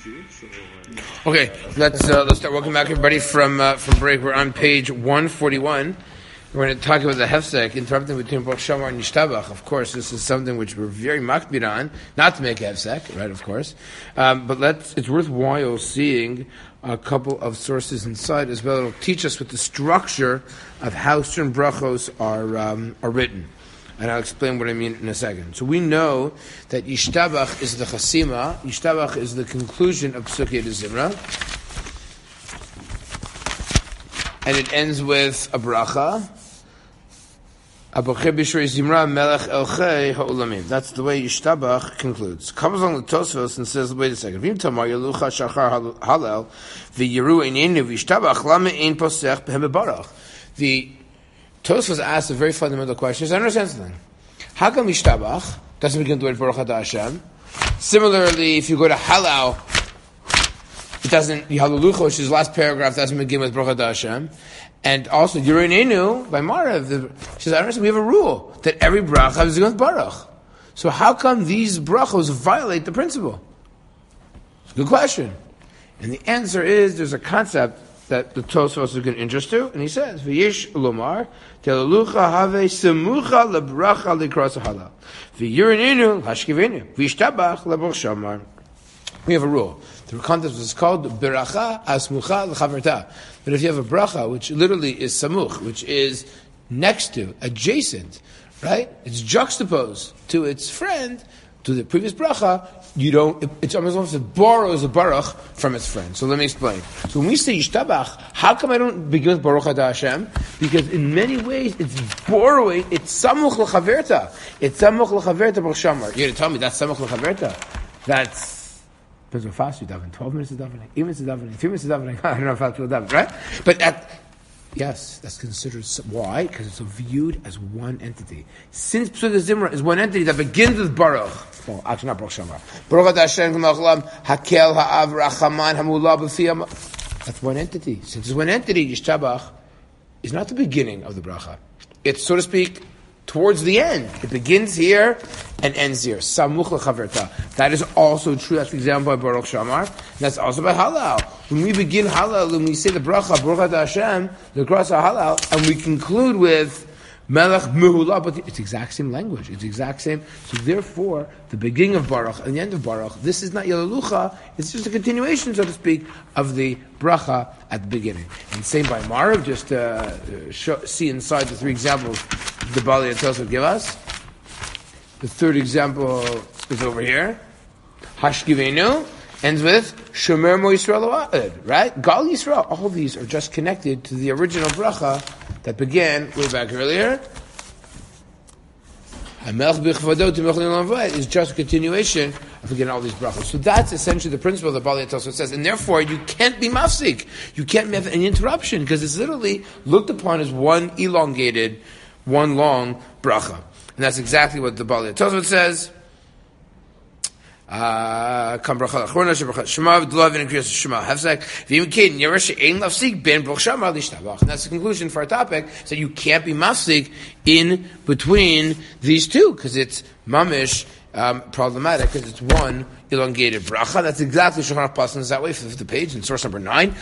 Okay, let's start. Welcome back, everybody, from break. We're on page 141. We're going to talk about the hefsek, interrupting between Baruch Shamar and Yishtabach. Of course, this is something which we're very makbid on, not to make hefsek, right? Of course, but it's worthwhile seeing a couple of sources inside as well. It'll teach us what the structure of how certain brachos are written. And I'll explain what I mean in a second. So we know that Yishtabach is the chasima. Yishtabach is the conclusion of Psukei de Zimra. And it ends with a bracha. Abocher b'shrei Zimra melech elchei ha'ulamim. That's the way Yishtabach concludes. Comes along the Tosfos and says, wait a second. V'im tamar yelucha shachar halal v'yiru einenu v'Yishtabach lama ein posech b'hem bebarach. The Tosfos asked a very fundamental question. I understand something. How come Yishtabach doesn't begin the word Baruch Atah Hashem? Similarly, if you go to Halal, it doesn't, Yahalalucha, which is the last paragraph, doesn't begin with Baruch Atah Hashem. And also, Yurinenu, by Marav, she says, I understand, we have a rule that every bracha is going with Baruch. So how come these brachos violate the principle? It's a good question. And the answer is, there's a concept that the Tosfos is going to interest to, and he says, "V'yish lomar telalucha have semucha lebracha likras halal, v'yirinenu hashkivenu v'yishtabach lebaruch shamar." We have a rule. The concept is called beracha asmucha lechaverta. But if you have a bracha which literally is samuch, which is next to, adjacent, right? It's juxtaposed to its friend, to the previous bracha. It's almost as if it borrows a baruch from its friend. So let me explain. So when we say Yishtabach, how come I don't begin with Baruch Atah Hashem? Because in many ways it's borrowing, it's samuch l'chaverta. It's samuch l'chaverta Baruch Shamar. You're going to tell me that's samuch l'chaverta? That's, depends how fast you daven. 12 minutes of davening, 8 minutes of davening, 3 minutes of davening. I don't know how fast you'll daven, right? But yes, that's considered. Why? Because it's viewed as one entity. Since Psukei de Zimra is one entity that begins with Baruch. Well, actually not Baruch Shamar. Baruch Atah Hashem K'ma'olam Hakel Ha'av Rachaman Hamulah B'Fiyam. That's one entity. Since it's one entity, Yishtabach is not the beginning of the bracha. It's, so to speak, towards the end. It begins here and ends here. Samuch l'chaverta. That is also true. That's the example by Baruch Shamar. And that's also by Halal. When we begin Halal, when we say the bracha, Baruch Atah Hashem, the cross of Halal, and we conclude with Melech Mehula, but it's the exact same language. It's the exact same. So therefore, the beginning of Baruch and the end of Baruch, this is not Yalalucha, it's just a continuation, so to speak, of the bracha at the beginning. And same by Marav, just to see inside the three examples the Bali Tosfos give us. The third example is over here. Hashkivenu ends with Shomer Mo Yisrael O'ed, right? Gal Yisrael. All these are just connected to the original bracha that began way back earlier. Is just a continuation of again all these brachos. So that's essentially the principle that Bali Tosfos says, and therefore you can't be mafsik. You can't have any interruption because it's literally looked upon as one elongated, one long bracha, and that's exactly what the Bali Tosfos says. And that's the conclusion for our topic, so you can't be mafsik in between these two, because it's mamish problematic, because it's one elongated bracha. That's exactly Shulchan Aruch Paskin is that way, 5th page, in source number 9.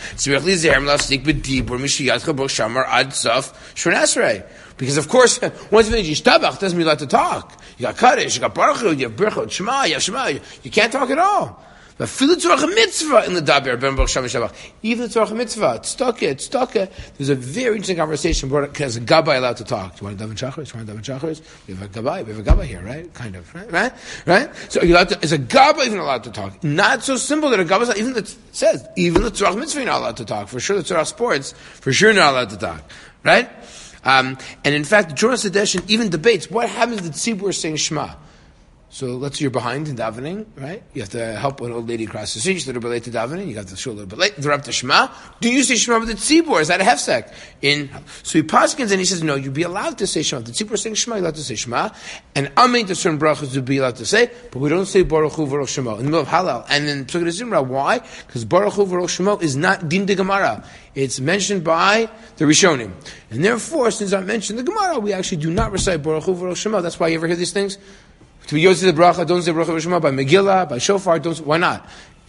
Because of course, once you finish Yishtabach, doesn't mean you're allowed to talk. You got Kaddish, you got Baruch Hu, you have Birchot, Shema, you have Shema. You can't talk at all. But filu tzorach mitzvah in the daber ben Baruch Shem Yishtabach. Even the tzorach mitzvah, it's stuck. There's a very interesting conversation. Is a gabbai allowed to talk? Do you want to daven shachris? We have a gabbai here, right? Kind of, right? So you're allowed to, is a gabbai even allowed to talk? Not so simple that a gabbai even that says even the tzorach mitzvah you're not allowed to talk. For sure, the tzorach sports, for sure, not allowed to talk, right? And in fact, the Jorah Sedeshin even debates what happens if the tzibur is saying Shema. So let's say you're behind in davening, right? You have to help an old lady across the street. She's a little bit late to davening. You have to show a little bit late. They're up to Shema. Do you say Shema with the tzibur? Is that a hefsek? So he paskins and he says, no, you'd be allowed to say Shema. The tzibur is saying Shema, you're allowed to say Shema. And amen to certain brachas you'd be allowed to say, but we don't say Baruch Hu Baruch Shema in the middle of Halal. And then Psukei de Zimra, why? Because Baruch Hu Baruch Shema is not din de Gemara. It's mentioned by the Rishonim. And therefore, since I mentioned the Gemara, we actually do not recite Baruch Hu Baruch Shema. That's why you ever hear these things. To be Yosef the bracha, don't say bracha v'shema by Megillah, by shofar. Why not? Because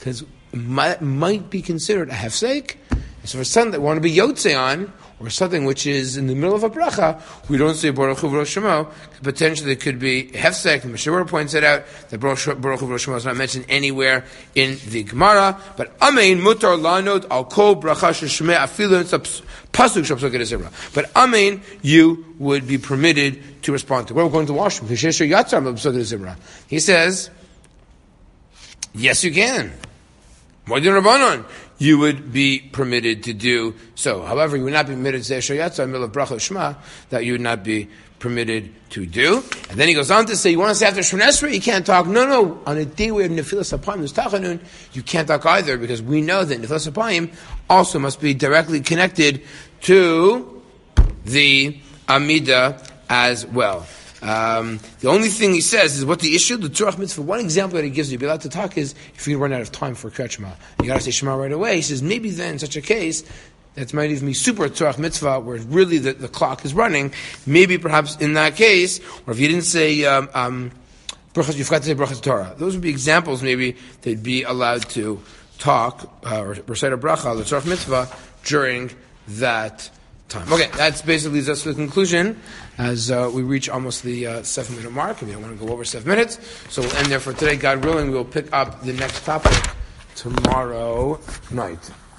might be considered a hefsek. So for something that we want to be yotze on, or something which is in the middle of a bracha, we don't say Baruch Hu V'ro Shemo. Potentially it could be hefsek. The Meshuvah points it out that Baruch Hu V'ro Shemo is not mentioned anywhere in the Gemara. But Amein mutar lanod al kol bracha sheshmeh afilu pasuk shapsok edezira. But Amein, you would be permitted to respond to. Well, we're going to the washroom. He says, yes, you can. Moedin Rabbanon, you would be permitted to do so. However, you would not be permitted to say Shayatza Mil of Bracha Shema, that you would not be permitted to do. And then he goes on to say, you want to say after Shemon Esrei, you can't talk. No. On a day where Nefilas Apayim is Tachanun, you can't talk either, because we know that Nefilas Apayim also must be directly connected to the Amida as well. The only thing he says is what the issue, the Tzorach Mitzvah. One example that he gives you, be allowed to talk, is if you run out of time for Kriyat Shema. You got to say Shema right away. He says maybe then, in such a case, that might even be super Tzorach Mitzvah, where really the clock is running. Maybe perhaps in that case, or if you didn't say you forgot to say Brachas Torah. Those would be examples. Maybe they'd be allowed to talk or recite a bracha, the Tzorach Mitzvah, during that time. Okay, that's basically leads us to the conclusion as we reach almost the 7-minute mark, and we don't want to go over 7 minutes. So we'll end there for today. God willing, we'll pick up the next topic tomorrow night.